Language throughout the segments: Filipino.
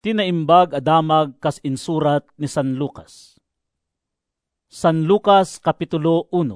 Tinaimbag adamag kas insurat ni San Lucas. San Lucas Kapitulo 1.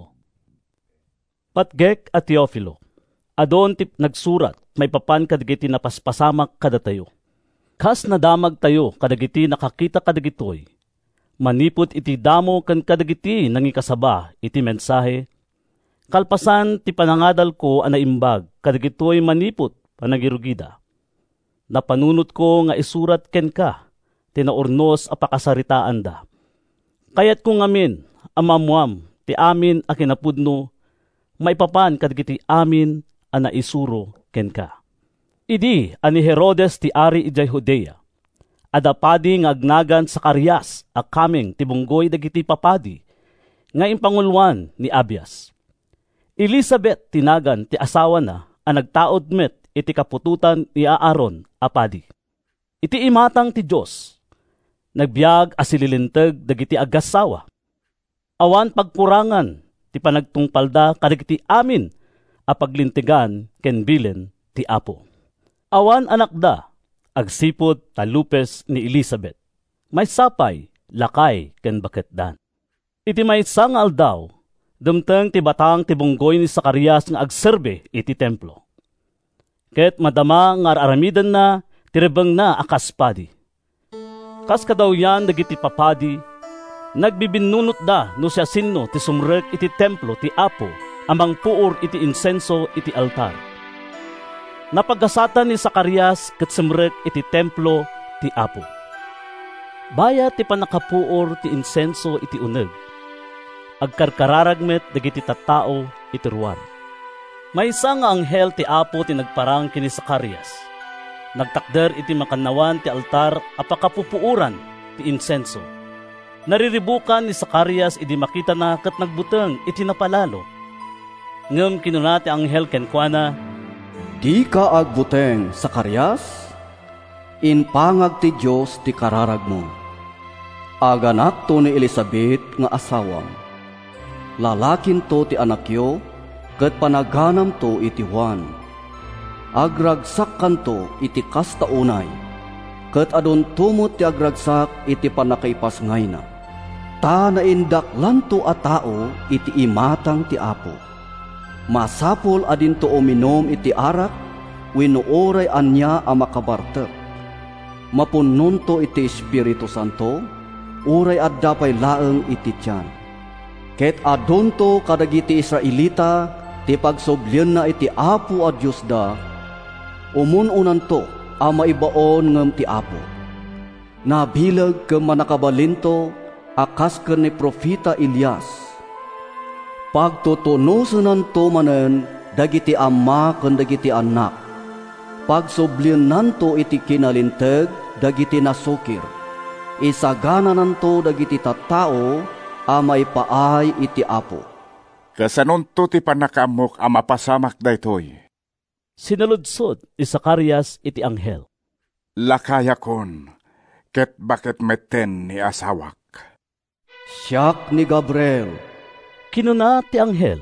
Patgek at Teofilo, adon tip nagsurat, may papan kadagiti napaspasamak kadatayo. Kas nadamag tayo kadagiti nakakita kadagitoy. Manipot iti damo kan kadagiti nangikasaba iti mensahe. Kalpasan ti panangadal ko anaimbag kadagitoy manipot panagirugida. Napanunot ko nga isurat ken ka, tinaornos a pakasaritaan da. Kayat ko ngamin, amamuam, ti amin a kinapudno, maipapan kadagiti amin a naisuro ken ka. Idi ani Herodes ti ari ijay Judea, adapadi nga agnagan Zacarias a kameng tibunggoy dagiti papadi, nga impangulwan ni Abias. Elizabeth tinagan ti asawa na, a nagtaod met iti kapututan ni Aaron apadi. Iti imatang ti Diyos, nagbiag asililinteg dagiti agasawa. Awan pagkurangan ti panagtungpalda kadagiti amin a paglintigan ken bilen ti Apo. Awan anak da, agsipot talupes ni Elizabeth. May sapay, lakay ken baketdan. Iti may sangal daw, dumteng ti batang ti bunggoy ni Zacarias nga agserbe iti templo. Ket madama nga aramidan na, tirebeng na akaspadi. Kas kadaw yan dagiti papadi, nagbibinunot da no siya sinno ti sumrek iti templo ti Apo, amang puor iti insenso iti altar. Napagasatan ni Zacarias ket sumrek iti templo ti Apo. Baya ti panakapuor ti insenso iti uneg. Agkarkararagmet dagiti tattao iti ruar. May isa nga anghel ti Apo ti nagparang kini Zacarias. Nagtakder iti makanawan ti altar apakapupuuran ti insenso. Nariribukan ni Zacarias idi makita na ket nagbuteng iti napalalo. Ngem kinuna ti anghel kenkuana, "Di ka agbuteng, Zacarias? Inpangag ti Dios ti kararag mo. Aganak to ni Elizabeth nga asawam. Lalakin to ti anakyo, ket panaganam to iti Juan. Agragsak kanto iti kastaunay, ket adon tumot ti agragsak iti panakaipasngay na. Ta naindaklan to a tao iti imatang ti Apo. Masapol adin to uminom iti arak, wenno oray anya a makabartek. Mapunnon to iti Espiritu Santo, oray adda pay laeng iti tiyan. Ket adon to kadagiti Israelita, ti pagsoblyan na iti Apo a Diyos da, umununan to a maibaon ngem ti Apo. Nabilag kem manakabalinto akas ken ni Profeta Elias. Pagtutunosenan to manen dagiti ama ken dagiti anak. Pagsoblyan nanto iti kinalinteg dagiti nasukir. Isagananan to dagiti tattao a maipaay iti Apo. Kasanon to ti panakaamok a mapasamak daytoy. Sinaludsod ni Zacarias iti anghel. Lakaya kon, ket bakit meten ni asawak? Siak ni Gabriel. Kinuna ti anghel,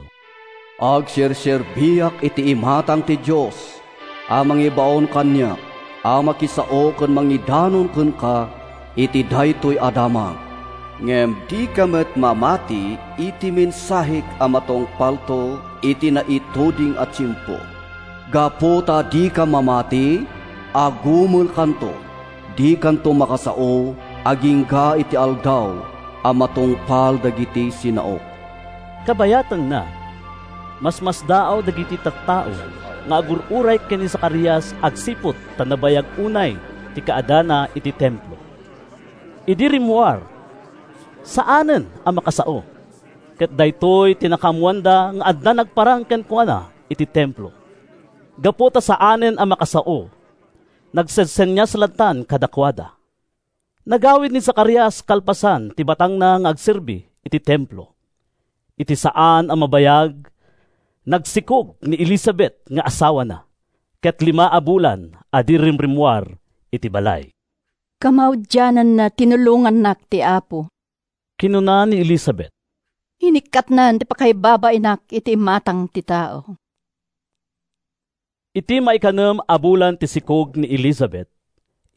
Agserserbiak iti imatang ti Diyos, a mangibaon kanya, a makisao ken mangidanon ken ka, iti daytoy adamag. Ngem di kamet mamati iti mensahik amatong palto iti naituding at simpo. Gapota di ka mamati, agumul kanto, di kanto makasao, agingga iti aldaw, amatong pal dagiti sinaok. kabayatan na, mas daaw dagiti tattao, nga agururay ken ni Zacarias agsipot tanabayag unay ti kaadana iti templo. Idi rimuar, saanen ang makasao? Ket daytoy tinakamuanda nga adda nagparang ken kuana iti templo. Gapota saanen ang makasao? Nagsedsenya salatan kadakwada. Nagawid ni Zacarias kalpasan ti batang na nga agserbi iti templo. Iti saan ang mabayag, nagsikog ni Elizabeth nga asawa na, ket 5 a bulan adi rimrimuar iti balay. Kamaudyanan na tinulungan nak ti Apo. Kinuna ni Elizabeth, Hinikat na ti pakaibabainak iti matang ti tao. iti maikanem a bulan ti sikog ni Elizabeth,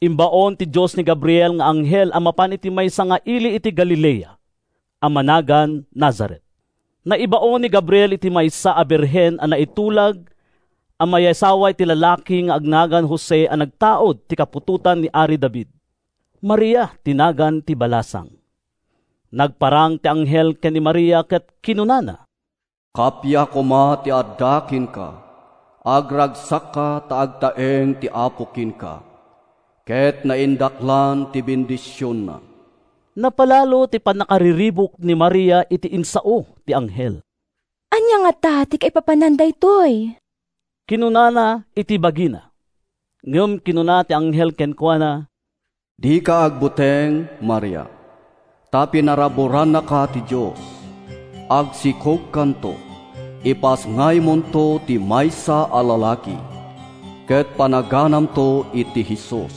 Imbaon ti Diyos ni Gabriel nga anghel amapan iti maysa nga ili iti Galilea, amanagan Nazaret. Naibaon ni Gabriel iti maysa a birhen a naitulag a mayasawa iti lalaki nga agnagan Jose a nagtaod ti kapututan ni Ari David. Maria tinagan ti balasang. Nagparang ti anghel ken ni Maria ket kinunana, Kapya kuma ti addakin ka, agragsak ka taagtaeng ti apukin ka, ket naindaklan ti bendisyon na. Napalalo ti panakariribok ni Maria iti insao ti anghel. Anya nga ta ti kay papananday toy? Kinunana iti bagina. Ngem kinuna ti anghel ken kuana, Di ka agbuteng, Maria, tapi naraburan na ka ti Diyos. Agsikog kanto, ipas ngay monto ti maysa a lalaki, ket panaganam to iti Hesus.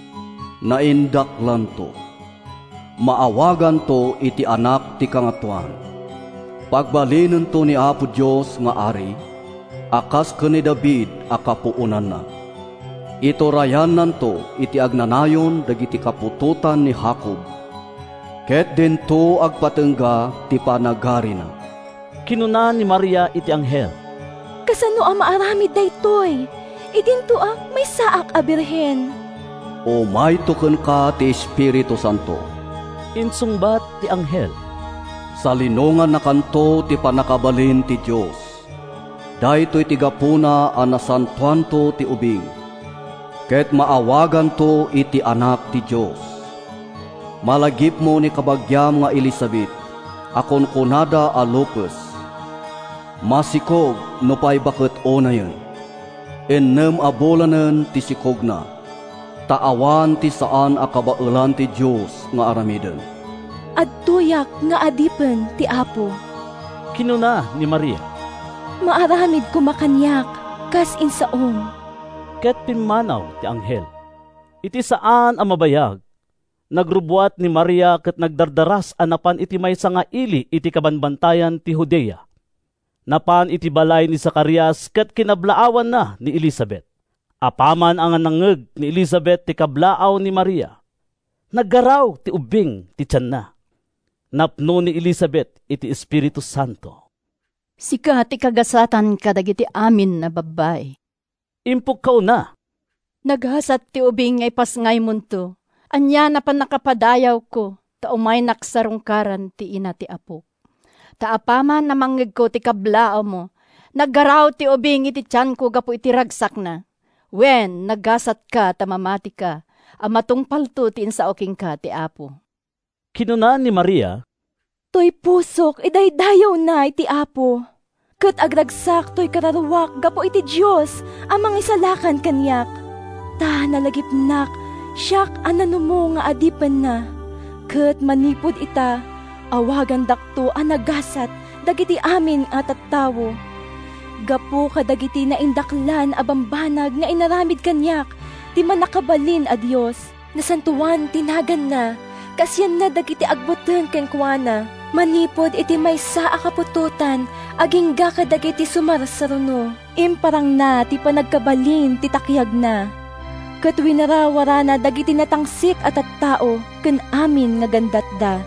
Naindaklan to, maawagan to iti anak ti kangatuan. Pagbalinen to ni Apo Diyos nga ari, akas ken ni David a kapuunan na. Ito rayanan to iti agnanayon dagiti kapututan ni Jacob, ket din to agpatengga ti panagari na. Kinuna ni Maria iti anghel, Kasano ang maaramid daytoy? Idinto may saak a birhen. O may tuken ka ti Espiritu Santo. insungbat ti anghel. Sa linungan na kanto ti panakabalin ti Diyos. Daytoy ti gapuna a nasantuan to ti ubing, ket maawagan to iti anak ti Diyos. Malagip mo ni kabagyam nga Elizabeth, akon kunada a lupus. Masikog no pay bakit onayen. Ennem abolanen ti sikog na. Taawan ti saan a kabailan ti Diyos nga aramiden. Adtuyak nga adipen ti Apo. Kinuna ni Maria, Maaramid kumakanyak, kas insaom. ket pinmanaw ti anghel. Iti saan ang mabayag, nagrubuat ni Maria ket nagdardaras anapan iti maysa nga ili iti kabanbantayan ti Judea. Napan iti balay ni Zacarias ket kinablaawan na ni Elizabeth. Apaman ang nangeg ni Elizabeth ti kablaaw ni Maria. Naggaraw ti ubing ti tiyan na. Napno ni Elizabeth iti Espiritu Santo. Sika ti kagasatan kadagiti amin na babay. Impuk kao na. Naghasat ti ubing ngay pasngay munto. Anya na pa nakapadayaw ko, ta umay naksarungkaran ti ina ti Apo. Ta apaman na manggig ko ti kablao mo, naggaraw ti ubing iti tiyan ko gapo iti ragsak na. Wen, naggasat ka, ta mamati ka, amatong palto ti insaoking ka ti Apo. Kinuna ni Maria, Toy pusok, idaydayaw na iti Apo. Ket agragsak toy kararuwak gapo iti Diyos, amang isalakan kanyak. Ta nalagipnak, siyak ananumo nga adipen na. Ket manipod ita, awagan dakto anagasat, dagiti amin at tattawo. Gapo kadagiti na indaklan abambanag nga inaramid kanyak, di man nakabalin a Diyos. Nasantuan tinagan na, kasyan na dagiti agbuteng kenkwana. Manipod iti maysa a kapututan, aging kadagiti sumarsaruno. Imparang na ti panagkabalin ti takyag na. Ket winarawara na dagiti natangsik at tao, ken amin nga gandat da.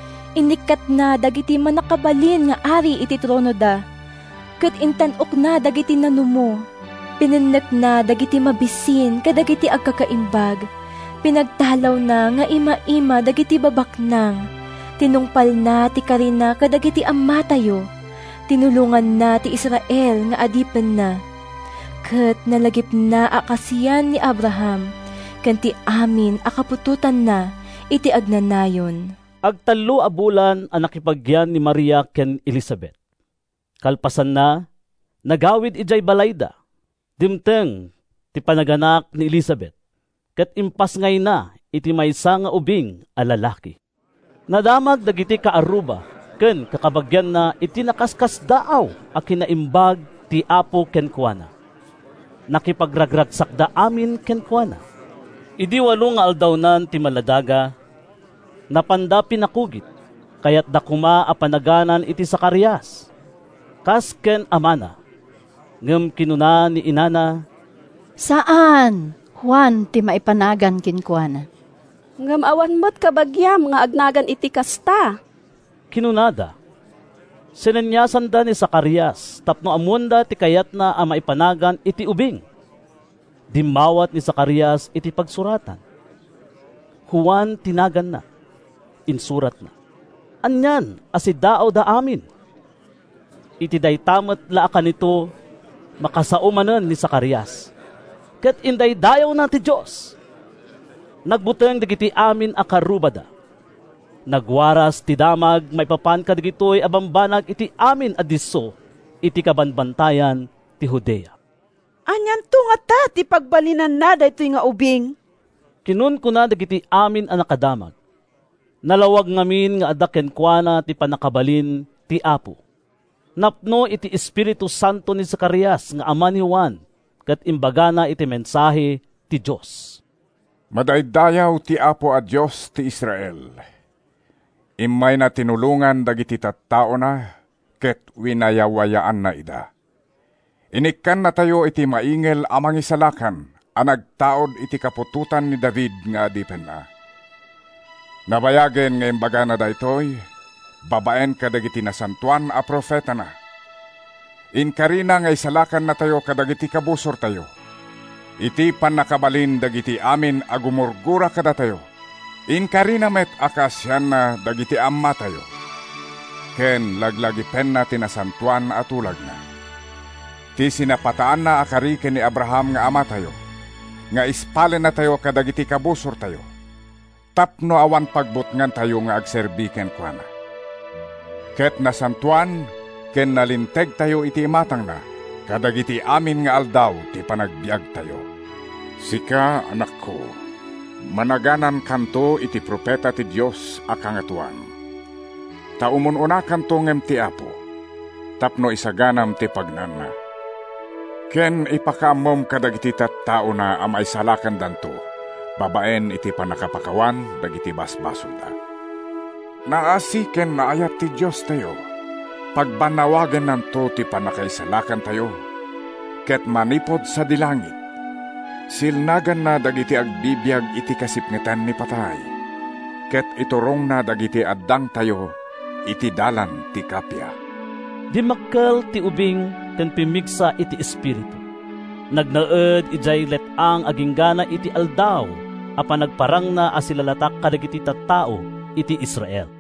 Inikat na dagiti manakabalin nga ari iti trono da. Ket intanok na dagiti nanumo. Pininnek na dagiti mabisin kadagiti agkakaimbag. Pinagtalaw na nga ima-ima dagiti babaknang. Tinungpal na ti Karina kadagiti amatayo. Tinulungan na ti Israel nga adipen na. Ket nalagip na akasiyan ni Abraham. Ken ti amin akapututan na iti agnanayon. agtallo a bulan ang nakipagyan ni Maria ken Elizabeth. Kalpasan na, nagawid ijay balayda. Dimteng ti panaganak ni Elizabeth. Ket impas ngay na iti maysa nga ubing a lalaki. Nadamag dagiti kaaruba ken kakabagyan na iti nakaskas daaw a kinaimbag ti Apo ken kuana. Nakipagragragsak da amin ken kuana. Idi walo nga aldawnan ti maladaga, napanda pinakugit, kayat dakuma a panaganan iti Zacarias. Kas ken amana, ngem kinuna ni inana, Saan? Juan ti maipanagan kinkwana. Ngamawan mo't kabagyam nga agnagan iti kasta. Kinunada, sinanyasan da ni Zacarias, tapno amunda ti kayat na ang maipanagan iti ubing. Dimawat ni Zacarias iti pagsuratan. Juan tinagan na, insurat na. Anyan, asidao da amin. Iti daytamat laakan ito, makasaumanan ni Zacarias. Ket inday dayaw na ti Diyos. Nagbuteng digiti amin akarubada. Nagwaras ti damag may papan kadigitoy abambanag iti amin adiso iti kabanbantayan ti Judea. Anyan to nga ta ti pagbalinan na daytoy nga ubing. Kinun ko na digiti amin ang nakadamag. Nalawag ngamin nga adaken kuana ti panakabalin ti Apo. Napno iti Espiritu Santo ni Zacarias nga ama ni Juan ket imbagana iti mensahe ti Diyos. Madaydayaw ti Apo a Diyos ti Israel. Imay na tinulungan dagiti tattao na, ket winayawayaan na ida. Inikkan na tayo iti maingel amang isalakan, anagtaod iti kapututan ni David nga adipen na. Nabayagen nga imbaga na daytoy, babaen kadagiti nasantuan a profeta na. Inkarina nga isalakan na tayo kadagiti kabusor tayo. Iti panakabalin dagiti amin agumurgura kada tayo. Inkarina met akasyan na dagiti amma tayo. Ken laglagi pen na tinasantuan at ulag na. Ti sinapataan na akari ken ni Abraham nga ama tayo. Nga ispalen na tayo kadagiti kabusor tayo. Tapno awan pagbutngan tayo nga agserbi ken kuana. Ket nasantuan ken nalinteg tayo iti imatang na. Kadagiti amin nga aldaw ti panagbiag tayo. Sika, anak ko, managanan kanto iti propeta ti Diyos a kangatuan. Taumununa kanto ngem ti Apo, tapno isaganam ti pagnana. Ken ipakaamom kadagiti tattao na amay salakan danto, babaen iti panakapakawan dagiti basbasol da. Naasi ken naayat ti Diyos tayo, pagbanawagan nanto ti panakaisalakan tayo, ket manipod sa dilangit, silnagan na dagiti agbibiyag iti kasipngetan ni patay, ket iturong na dagiti addang tayo, iti dalan ti kapya. Dimakkel ti ubing ken pimigsa iti espiritu. Nagnaed ijay letang aginggana iti aldaw, apan nagparang na asilalatak kadagiti tattao iti Israel.